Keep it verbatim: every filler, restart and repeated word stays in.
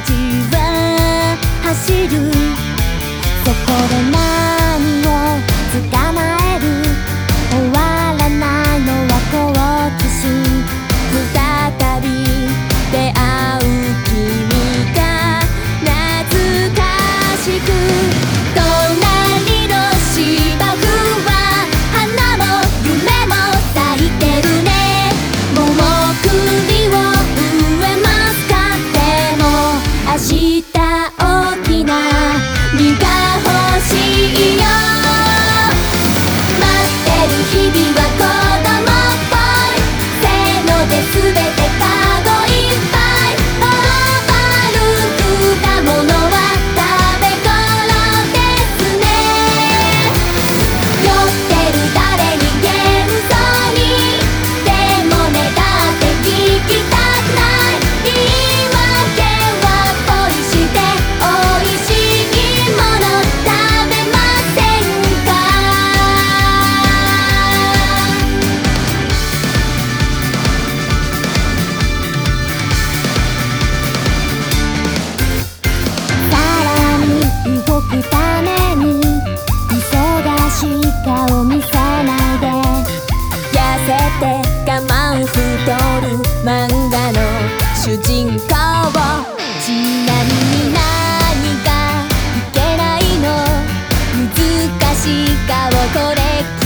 じは走る。そこで何を捕まえる。終わらないのは好奇心。再び出会う君が懐かしく。隣の芝生は花も夢も咲いてるね。桃栗を植えますか。でも明日大きな実が欲しいよ。待ってる日々は子供っぽい。せーので全てカゴいっぱい。頬張る果物は食べ頃ですね。酔ってる誰に幻想に。でもねだって聞きたくない。言い訳はポイしておいしいもの食べませんか。さらに動くために忙しい顔見せないで。痩せて我慢太る漫画の主人公。ちなみに何がいけないの。難しい顔これ